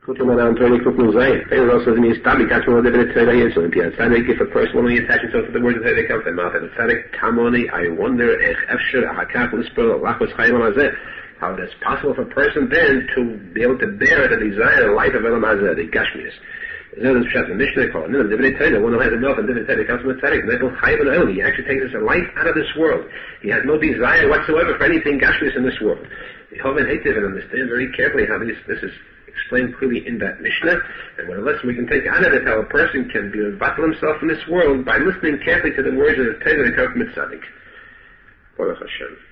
If a person only attach himself to the words of the come from mouth and tzaddik tamoni, I wonder how it is possible for a person then to be able to bear the desire, the life of Elam Hazeh, the Gashmias. The Mishnah called one who has enough and tzaddik comes from a tzaddik. He actually takes his life out of this world. He has no desire whatsoever for anything Gashmias in this world. We Hoven Hativ and understand very carefully how this is explained clearly in that Mishnah, and what a lesson we can take out of it, how a person can be battle himself in this world by listening carefully to the words of the Torah that come from the tzaddik. Baruch Hashem.